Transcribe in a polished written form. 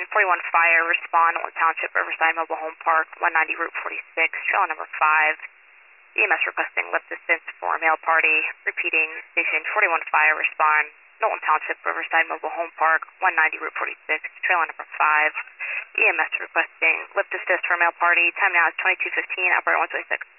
41 fire, respond, Norton Township, Riverside Mobile Home Park, 190 Route 46, trailer number 5. EMS requesting lift distance for a male party. Repeating, station 41 fire, respond, Norton Township, Riverside Mobile Home Park, 190 Route 46, trailer number 5. EMS requesting lift distance for a male party. Time now is 22:15, operator 126.